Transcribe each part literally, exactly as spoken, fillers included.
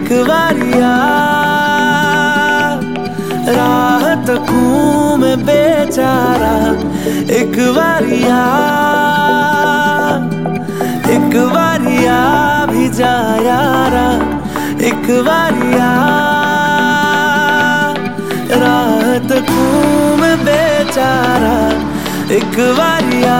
एक बारिया राह तकूं मैं बेचारा, एक बारिया एक बारिया भी जा यारा, एक बारिया राह तकूं मैं बेचारा, एक बारिया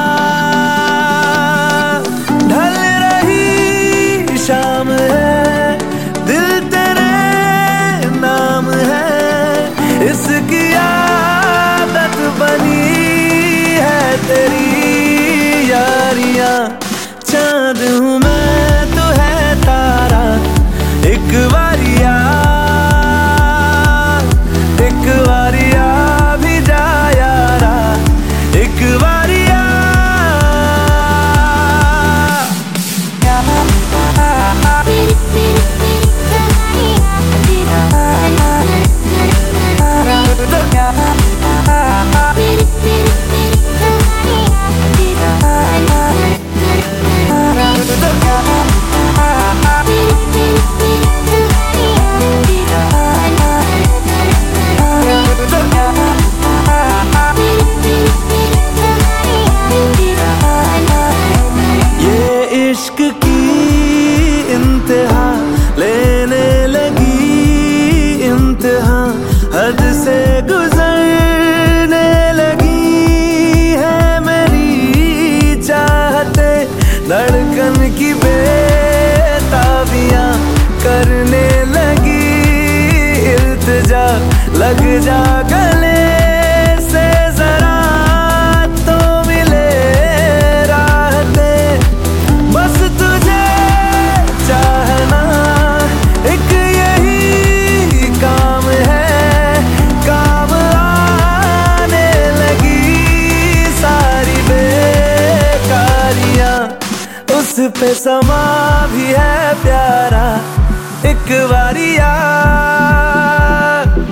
ढल रही शाम है, दिल तेरे नाम है, इसकी आदत बनी है तेरी यारियां। चांद हूँ मैं तो है तारा, एक बारिया एक बारिया भी जा यारा, एक बारिया इश्क की इंतहा लेने लगी इंतहा, हद से गुजरने लगी है मेरी चाहते, धड़कन की बेताबियां करने लगी इल्तिजा, लग जा गले से जरा तो मिले राहते, बस तुझे चाहना एक यही काम है, काम आने लगी सारी बेकारियां, उस पे समा भी है प्यारा, एक बारिया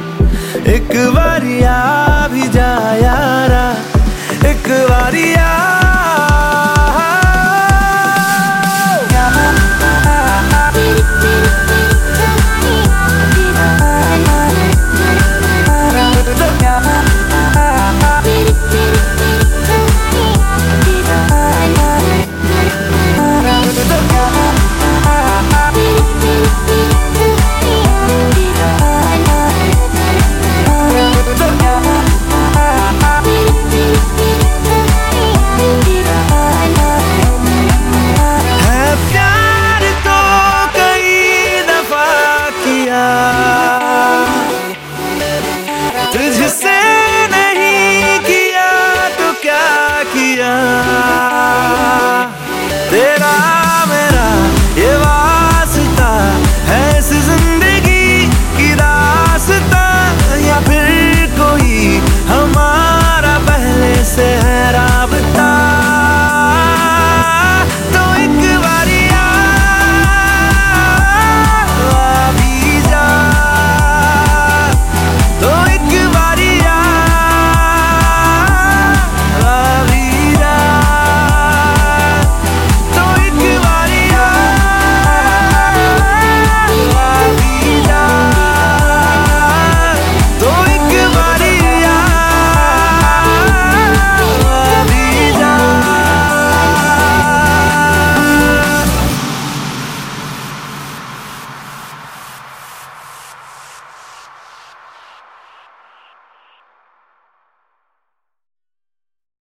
एक बारिया भी जा यारा, एक बारिया